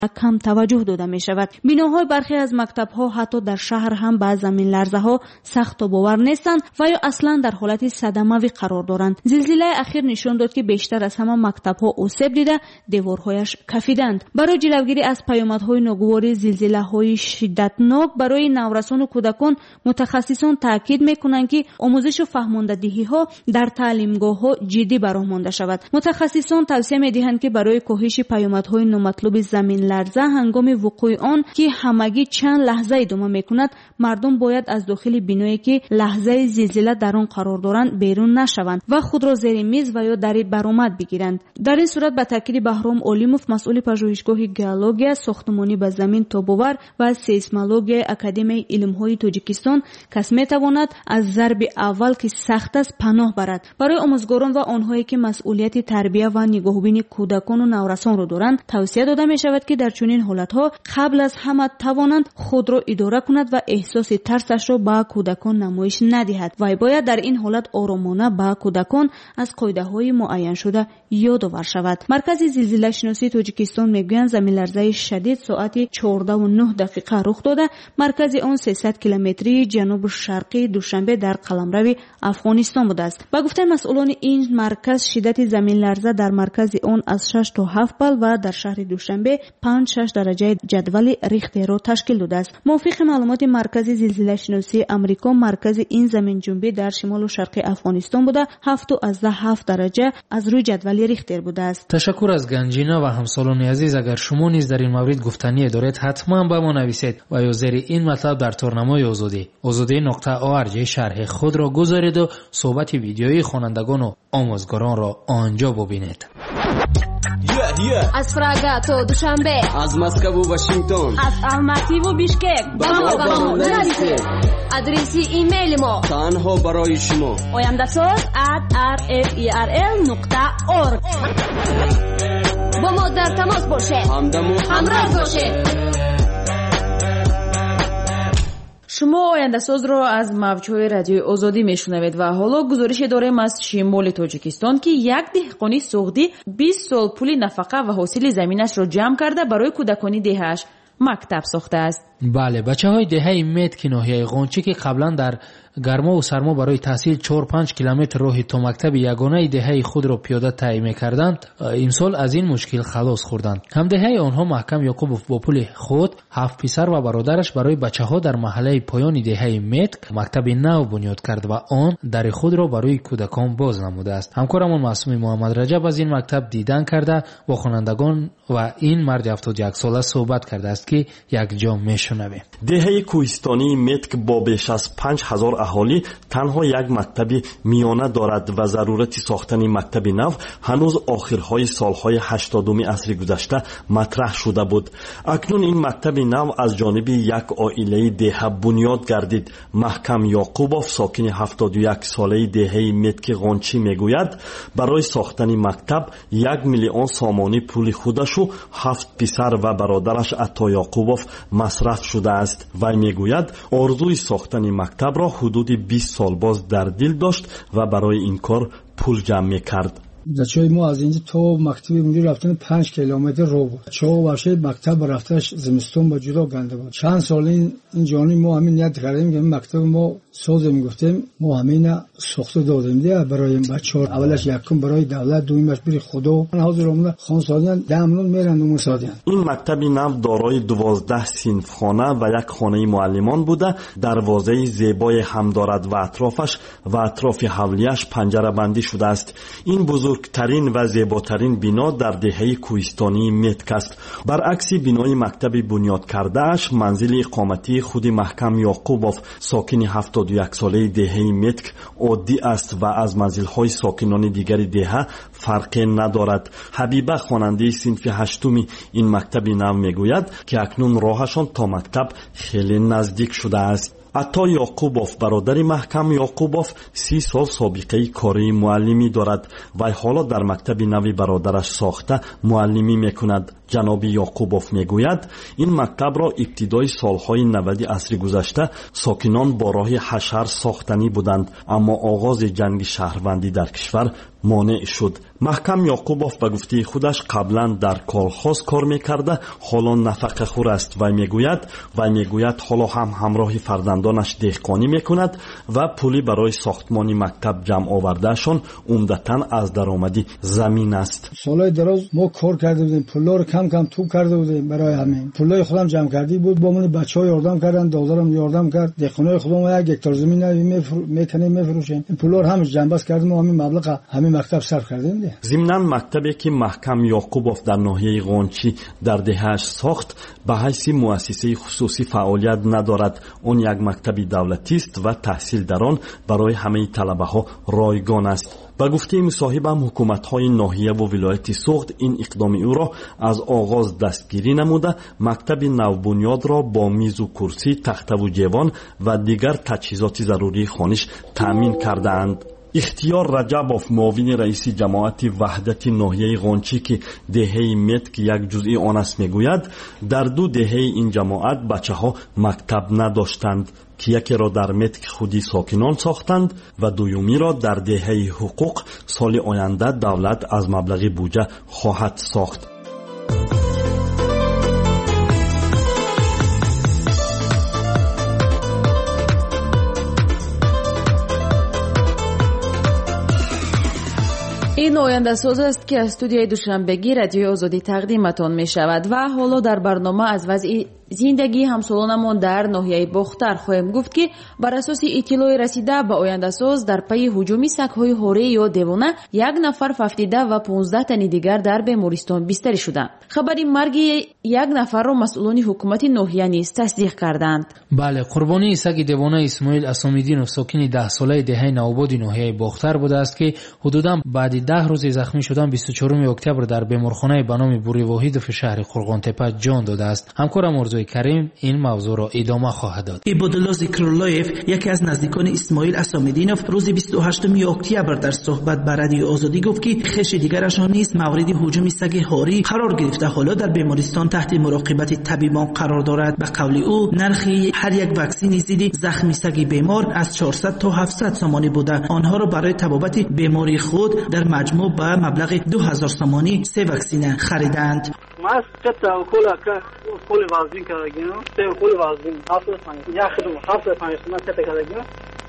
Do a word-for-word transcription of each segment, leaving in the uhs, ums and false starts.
کم توجه داده می شود. بناهای برخی از مکتب ها حتی در شهر هم با زمین لرزه ها سخت و باور نیستند و یا اصلا در حالت صدموی قرار دارند. زلزله اخیر نشان داد که بیشتر از همه مکتب ها آسیب دیده، دیوارهایش کفیدند. برای جلوگیری از پیامدهای ناگوار زلزله های شدتناک برای نورسان و کودکان، متخصصان تاکید میکنند که آموزش و فهماندهی ها در تعلیمگاه ها جدی برآورده شود. متخصصان توصیه میدهند که برای کاهش پیامدهای نامطلوب زمین لرزه هنگام وقوع آن که همگی چند لحظه ادامه میکند، مردم باید از داخل بینایی که لحظه زلزله در آن قرار دارند بیرون نشوند و خود را زیر میز و یا در برآمد بگیرند. در این صورت به تاکید بهرام علیموف، مسئول پژوهشگاه گئولوژی ساختمانی به زمین تاب‌آور و سیسمولوژی اکادمی علم‌های تاجیکستان، کس میتواند از ضرب اول که سخت است پناه برد. برای آموزگاران و آنهایی که مسئولیت تربیت و نگاهبین کودکان و نورسان را دارند، توصیه داده می شود که در چنین حالت‌ها قبل از همه توانند خود را اداره کند و احساس ترسش را به کودکان نمایش ندهد و باید در این حالت آرامانه به کودکان از قاعده‌های معین شده یادآور شود. مرکز زلزله شناسی تاجیکستان میگویند زمین لرزه شدید ساعت چهارده و نه دقیقه رخ داده. مرکز آن سیصد کیلومتری جنوب شرقی دوشنبه در قلمرو افغانستان بوده است. با گفته مسئولان این مرکز، شدت زمین لرزه در مرکز آن از شش تا هفت بال و در شهر دوشنبه پنج شش درجه جدول ریختر را تشکیل داده است. موافق معلومات مرکز زلزله شناسی آمریکا، مرکز این زمین جنبی در شمال و شرق افغانستان بوده هفت از هفت درجه از روی جدول ریختر بوده است. تشکر از گنجینا و همسالان عزیز. اگر شما نیز در این مورد گفتنی دارید حتما به ما نویسید و یا زیر این مطلب در تورنمای آزادی آزادی نقطه او ار جی شرح خود را گذارید و صحبت ویدیویی خوانندگان و آموزگاران را آنجا ببینید. Yeah, yeah. از فراگا تو دوشنبه، از مسکو و واشنگتن، از الماتی و بیشکک با ما با ما نویسید. آدرس ایمیل ما تنها برای شما oyandasaz at r f e r l نقطه org. با ما در تماس باشید، همدم و همراه باشید. شما آینده ساز را از موج‌های رادیو آزادی میشنوید و حالا گزارش داریم از شمال تاجیکستان که یک دهقانی سعودی بیست سال پول نفقه و حاصل زمینش را جمع کرده برای کودکانی دهش مکتب ساخته است. بله، بچه‌های دهه مت که ناحیه قونچی که قبلا در گرما و سرما برای تحصیل چهار پنج کیلومتر راه تا مکتب یگانه دهه خود را پیاده طی می‌کردند، امسال از این مشکل خلاص خوردند. همدهه آنها محکم یعقوبوف با پول خود، هفت پسر و برادرش برای بچه‌ها در محله پایان دهه مت مکتب نو بنیاد کرد و آن در خود را برای کودکان باز نموده است. همکارمان معصوم محمد رجب از این مکتب دیدن کرده با خوانندگان و این مرد هفتاد و یک ساله صحبت کرده است که یک جا میشنویم. دهه کوهستانی مت با بیش از پنج هزار اهالی تنها یک مکتب میانه دارد و ضرورت ساختن مکتب نو هنوز آخرهای سالهای هشتادم عصر گذشته مطرح شده بود. اکنون این مکتب نو از جانب یک عائله دهه بنیاد گردید. محکم یعقوبوف، ساکن هفتاد و یک ساله دهه متک قونچی میگوید برای ساختن مکتب یک میلیون سامانی پول خودش و هفت پسر و برادرش عطا یعقوبوف مصرف شده است. و میگوید آرزوی ساختن مکتب را حدود بیست سال باز در دل داشت و برای این کار پول جمع میکرد. بچه‌های ما از اینجا تا مکتب اونجا رفتن پنج کیلومتر رو بود. چهار ورشه مکتب رفتنش زمستون با جدا گنده بود. چند سال این این جانی ما همین نیت کردیم که مکتب ما ساز میگفتیم، ما همین ساخته دادیم دیگه برای بچه‌ها. اولش یکم برای دولت، دومیش برای خدا. حاضر اومد خانسالیان دامنون میرن و مسادیان. این مکتب نو دارای دوازده صنفخانه و یک خانه معلمان بوده. دروازه زیبای هم دارد و اطرافش و اطراف حولیش پنجره بندی شده است. این بزرگترین و زیباترین بنا در دهه کوهستانی متک است. برعکس بنای مکتب بنیاد کردهش، منزل اقامتی خود محکم یعقوبوف، ساکن هفتاد و یک ساله دهه متک، عادی است و از منزل‌های ساکنان دیگر دهه فرقی ندارد. حبیبه، خواننده صنف هشتم این مکتب نو میگوید که اکنون راهشان تا مکتب خیلی نزدیک شده است. عطا یعقوبوف، برادر محکم یعقوبوف، سی سال سابقه کاری معلمی دارد و حالا در مکتب نوی برادرش ساخته معلمی میکند. ҷаноби Ёқубов мегӯяд, ин мактабро ибтидои солҳои навади асри гузашта сокинон бо роҳи ҳашар сохтанӣ буданд, аммо оғози ҷанги шаҳрвандӣ дар кишвар монеъ шуд. маҳкам Ёқубов ба гуфтии худаш қаблан дар колхоз кор мекарда, ҳоло нафақахӯр аст. Вай мегӯяд, вай мегӯяд ҳоло ҳам ҳамроҳи фарзандонаш деҳқонӣ мекунад ва пули барои сохтмони мактаб ҷамъ овардаашон умдатан аз даромади замин аст. солҳои дароз мо кор карда будем, пуллоро кам кам тӯб карда будем, барои ҳамин пуллои худам ҷамъкардӣ буд, бо мани бачаҳо ёрдам карданд, дозарам ёрдам кард, деҳқонои худам як гектар замин меканем мефурӯшем. ин пуллоро ҳамаш ҷамъбаст кардем, ҳамин маблағ ҳамин мактаб сарф кардем. зимнан мактабе ки маҳкам Ёқубов дар ноҳияи Ғончӣ дар деҳааш сохт, ба ҳайси муассисаи хусусӣ фаъолият надорад. он як мактаби давлатист ва таҳсил дар он барои ҳамаи талабаҳо ройгон аст. ба гуфтаи мусоҳибам, ҳукуматҳои ноҳияву вилояти Суғд ин иқдоми ӯро аз оғоз дастгирӣ намуда, мактаби навбунёдро бо мизу курсӣ, тахтаву ҷевон ва дигар таҷҳизоти зарурии хониш таъмин кардаанд. ихтиёр Раҷабов, муовини раиси ҷамоати ваҳдати ноҳияи Ғончӣ ки деҳаи Метк як ҷузъи он аст, мегӯяд, дар ду деҳаи ин ҷамоат бачаҳо мактаб надоштанд, ки якеро дар Метк худи сокинон сохтанд ва дуюмиро дар деҳаи ҳуқуқ соли оянда давлат аз маблағи буҷа хоҳад сохт. ин ояндасоз аст ки аз студияи душанбегӣ радиои озодӣ тақдиматон мешавад ва ҳоло дар барнома аз вазъи зиндагии ҳамсолонамон дар ноҳияи Бохтар хоҳем гуфт ки бар асоси иттилои расида ба ояндасоз дар пайи ҳуҷуми сагҳои ҳорӣ ё девона як нафар фафтида ва понздаҳ тани дигар дар бемористон бистарӣ шуданд. хабари марги як нафарро масъулони ҳукумати ноҳия низ тасдиқ карданд. бале, қурбонии саги девона Исмоил Асомиддинов, сокини даҳсолаи деҳаи Навободи ноҳияи Бохтар будааст ки ҳудудан баъди даҳ рӯзи захмӣ шудан бисту чорум октябр дар беморхонаи ба номи Бури Воҳидови шаҳри Қурғонтепа ҷон додааст. ҳамкорам Орзуи Карим ин мавзӯъро идома хоҳад дод. ибодулло Зикруллоев, яке аз наздикони Исмоил Асомиддинов, рӯзи бисту ҳаштуми октябр дар суҳбат ба радиои Озодӣ гуфт ки хеши дигарашон низ мавриди ҳуҷуми саги ҳорӣ қарор гирифта, ҳоло дар бемористон таҳти муроқибати табибон қарор дорад. ба қавли ӯ, нархи ҳар як ваксини зидди захми саги бемор аз чорсад то ҳафтсад сомонӣ буда, онҳоро барои табобати бемории худ дар маҷмӯъ ба маблағи ду ҳазор сомонӣ се ваксина хариданд. Mas qıta okula ka okul vazin karagino, te okul vazin hafta sani. Ya khidum hafta sani şuna qıta karagino.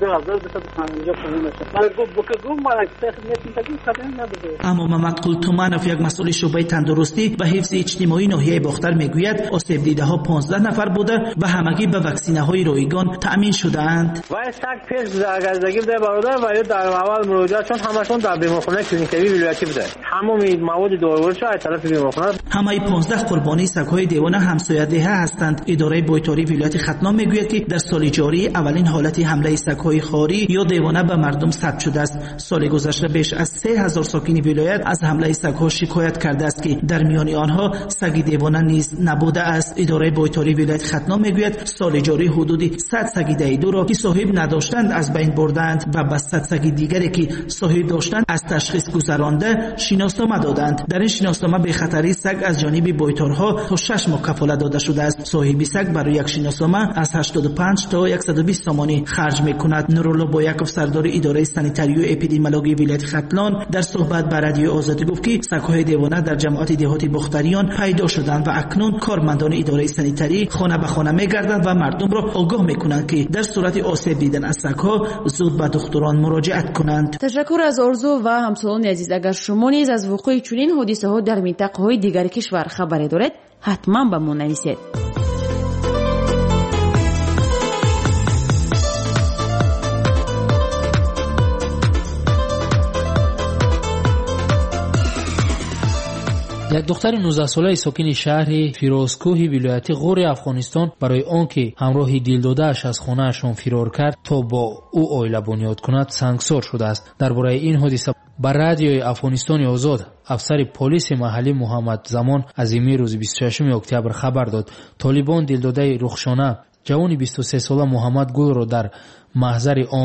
аммо Мамадқул Туманов, як масъули шӯъбаи тандурустӣ ва ҳифзи иҷтимоӣ ноҳияи Бохтар мегӯяд, осебдидаҳо понздаҳ нафар буда ва ҳамагӣ ба ваксинаҳои ройгон таъмин шудаанд. вай саг пеш заргардагӣ буда бародар ва ё дар аввал муроҷиат, чун ҳамашон дар беморхонаи клиникавии вилоятӣ буда. ҳамоми маводи дорувориша аз тарафи беморхона. ҳамаи понздаҳ қурбонии сагҳои девона ҳамсоядеҳа ҳастанд. идораи бойтории вилояти Хатном мегӯяд ки дар соли ҷорӣ аввалин ҳолати ҳамлаи сагҳои خاری یا دیوانه به مردم ثبت شده است. سال گذشته بیش از سه هزار ساکن ولایت از حمله سگ‌ها شکایت کرده است که در میان آنها سگ دیوانه نیز نبوده است. اداره بایتاری ولایت ختنام میگوید سال جاری حدود صد سگ دیدو را که صاحب نداشتند از بین بردند و به صد سگ دیگری که صاحب داشتند از تشخیص گذرانده شناسنامه دادند. در این شناسنامه به خطری سگ از جانب بایتارها تا شش ماه کفالت داده شده است. صاحب سگ برای یک شناسنامه از هشتاد و پنج تا صد و بیست تومانی خرج میکند. نورالله بایکوف سردار اداره سانیتاری و اپیدمیولوژی ولایت ختلان در صحبت با رادیو آزادی گفت که سگ‌های دیوانه در جماعت دهاتی بختریان پیدا شدند و اکنون کارمندان اداره سانیتاری خانه به خانه میگردند و مردم را آگاه میکنند که در صورت آسیب دیدن از سگ‌ها زود به دکتران مراجعت کنند. تشکر از آرزو و همسالان عزیز. اگر شما نیز از وقوع چنین حادثه‌ها در منطقه‌های دیگر کشور خبری دارید، حتما به ما نویسید. یک دختر نوزده ساله ساکن شهر فیروزکوهی ولایت غور افغانستان برای آنکه همراه دلداده‌اش از خانه‌شان فرار کرد تا با او عائله بنیاد کند سنگسار شده است. درباره این حادثه بر رادیوی افغانستان آزاد افسر پلیس محلی محمد زمان از این روز بیست و ششم اکتبر خبر داد طالبان دلداده رخشانه جوان بیست و سه ساله محمد گل را در محضر عام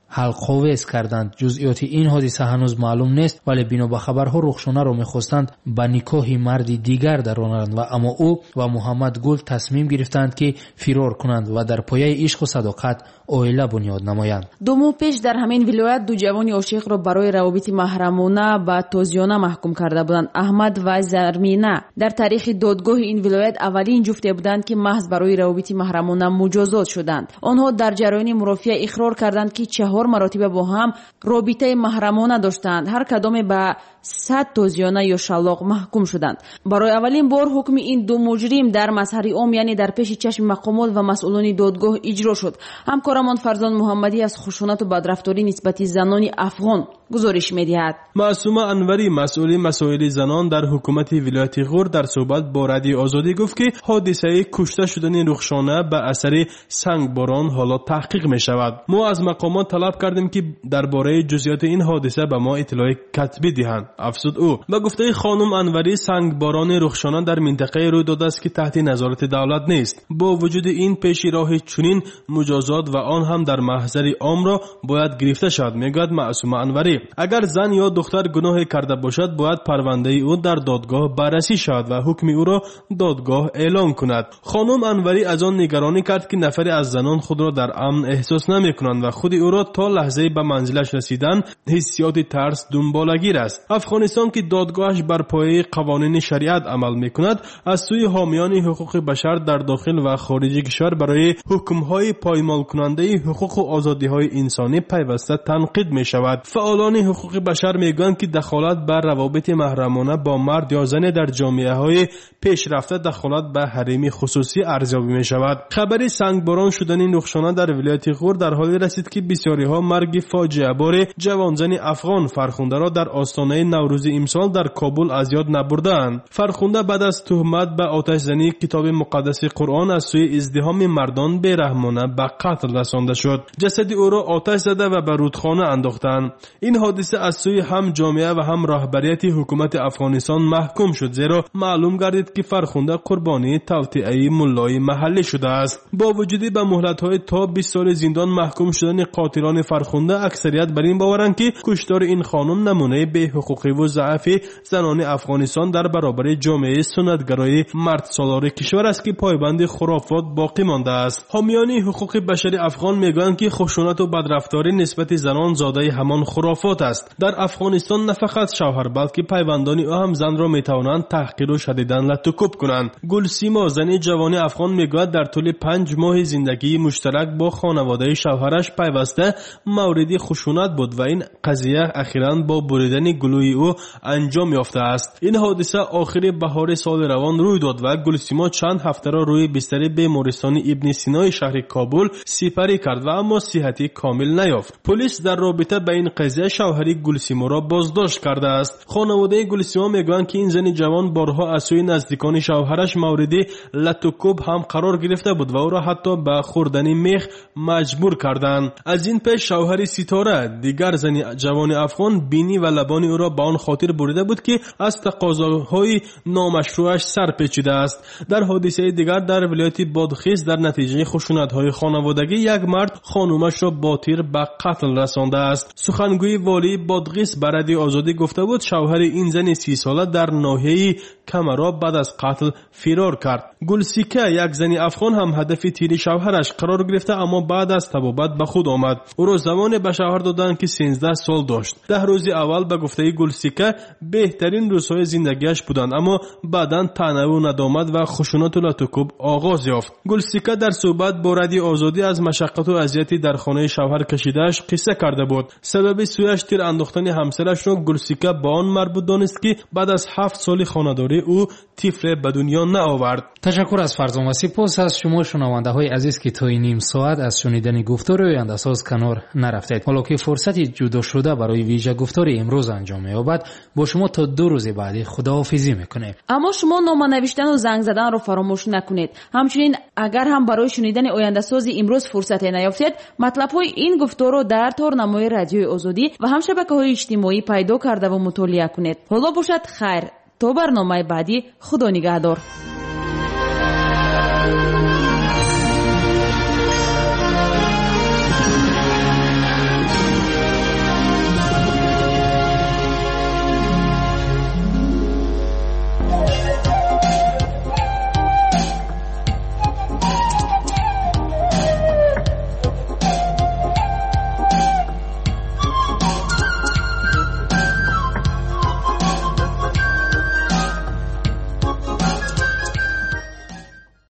حلق‌آویز کردند. جزئیات این حادثه هنوز معلوم نیست، ولی بنا به خبرها رخشانه را می‌خواستند به نکاح مردی دیگر درآورند و اما او و محمد گل تصمیم گرفتند که فرار کنند و در پایه عشق و صداقت عائله بنیاد نمایند. دو ماه پیش در همین ولایت دو جوان عاشق را برای روابط محرمانه و تازیانه محکوم کرده بودند. احمد و زرمینه در تاریخ دادگاه این ولایت اولین جفته بودند که محض برای روابط محرمانه مجازات شدند. آنها در جریان مرافعه اقرار کردند که چهار مرتبه با هم رابطه محرمانه داشتند. هر کدام به صد تازیانه یا شلاق محکوم شدند. برای اولین بار حکم این دو مجرم در مظهر عام، یعنی در پیش چشم مقامات و مسئولان دادگاه اجرا شد. همکارمان فرزان محمدی از خشونت و بدرفتاری نسبت زنان افغان گزارش می‌دهد. معصومه انوری مسئول مسائل زنان در حکومت ولایت غور در صحبت با رادیو آزادی گفت که حادثه کشته شدن رخشانه به اثر سنگباران حالا تحقیق می شود. ما از مقامات طلب کردیم که درباره جزئیات این حادثه به ما اطلاع کتبی دهند. افزود او و گفته خانم انوری سنگباران رخشانه در منطقه روی داده است که تحت نظارت دولت نیست. با وجود این پیش راه چنین مجازات و آن هم در محضر عام را باید گرفته شود. میگوید معصومه انوری اگر زن یا دختر گناه کرده باشد باید پرونده او در دادگاه بررسی شود و حکم او را دادگاه اعلام کند. خانم انوری از آن نگرانی کرد که نفری از زنان خود را در امن احساس نمی کنند و خود او را تا لحظه به منزلش رسیدن حسیات ترس دنبالگیر است. افغانستان که دادگاهش بر پایه قوانین شریعت عمل می کند، از سوی حامیان حقوق بشر در داخل و خارج کشور برای حکم‌های پایمال کننده حقوق و آزادی‌های انسانی پیوسته تنقید می شود. فعالان حقوق بشر میگویند که دخالت بر روابط محرمانه با مرد یا زن در جامعه‌های پیشرفته دخالت به حریم خصوصی ارزیابی می شود. خبر سنگباران شدن رخشانه در ولایت غور در حالی رسید که بسیاری‌ها مرگ فاجعه بار جوانزن افغان فرخنده را در آستانه نوروز امسال در کابل از یاد نبردند. فرخنده بعد از تهمت به آتش زنی کتاب مقدس قرآن از سوی ازدحام مردان بی‌رحمانه به قتل رسانده شد. جسد او را آتش زده و به رودخانه انداختند. این حادثه از سوی هم جامعه و هم رهبریت حکومت افغانستان محکوم شد، زیرا معلوم گردید که فرخنده قربانی توطئه ملای محلی شده است. با وجود به مهلت‌های تا بیست سال زندان محکوم شدن قاتلان فرخنده، اکثریت بر این باورند که کشتار این خانم نمونه به حقوقی و ضعف زنان افغانستان در برابر جامعه سنتگرای مرد سالار کشور است که پایبند خرافات باقی مانده است. حامیان حقوق بشر افغان میگویند که خشونت و بدرفتاری نسبت زنان زاده همان خرافات است. در افغانستان نه فقط شوهر بلکه پیوندان او هم زن را میتوانند تحقیر و شدیداً لطوکوب کنند. گلسیما زن جوان افغان میگوید در طول پنج ماه زندگی مشترک با خانواده شوهرش پیوسته مورد خشونت بود و این قضیه اخیراً با بریدن گلوی او انجام یافته است. این حادثه آخر بهار سال روان روی داد و گلسیما چند هفته را روی بستر بیمارستان ابن سینا شهر کابل سپری کرد و اما صحتی کامل نیافت. پلیس در رابطه با این قضیه شوهر گلسیما را بازداشت کرده است. خانواده گلسیما میگویند که این زن جوان بارها از سوی نزدیکان شوهرش مورد لطوکوب هم قرار گرفته بود و او را حتی به خوردن میخ مجبور کردند. از این پیش شوهر ستاره دیگر زن جوان افغان بینی و لبان او را به آن خاطر بریده بود که از تقاضاهای نامشروعش سر پیچیده است. در حادثه دیگر در ولایت بادغیس در نتیجه خشونت‌های خانوادگی یک مرد خانومش را با تیر به قتل رسانده است. سخنگوی والی بادغیس به رادیو آزادی گفته بود شوهر این زن سی ساله در ناحیه کمرا بعد از قتل فرار کرد. گلسیکه یک زن افغان هم هدف تیر شوهرش قرار گرفته اما بعد از تبابت به خود آمد. او را زمان به شوهر دادند که سیزده سال داشت. ده روز اول به گفته گلسیکه بهترین روزهای زندگیش بودند اما بعداً طعنه و ندامت و خشونت و لطوکوب آغاز یافت. گلسیکه در صحبت با رادیو آزادی از مشقت و اذیتی در خانه شوهر کشیدهش قصه کرده بود. سبب سویش تیر انداختن همسرش را گلسیکه با آن مربوط دانست که بعد از هفت سال خانه‌داری او طفل به دنیا نآورد. تشکر از فرزان و سپاس از شما شنونده های عزیز که تا این نیم ساعت از شنیدن گفتار آینده‌ساز کنار نرفتید. حالا که فرصتی جدا شده برای ویژه گفتار امروز انجام می‌یابد، با شما تا دو روز بعدی خداحافظی می‌کنیم. اما شما نام نوشتن و زنگ زدن رو فراموش نکنید. همچنین اگر هم برای شنیدن آینده‌ساز امروز فرصت نیافتید، مطلب‌های این گفتار رو در تارنمای رادیوی آزادی و هم شبکه‌های اجتماعی پیدا کرده و مطالعه کنید. حالا باشد خیر. تا برنامه بعدی، خدا نگهدار.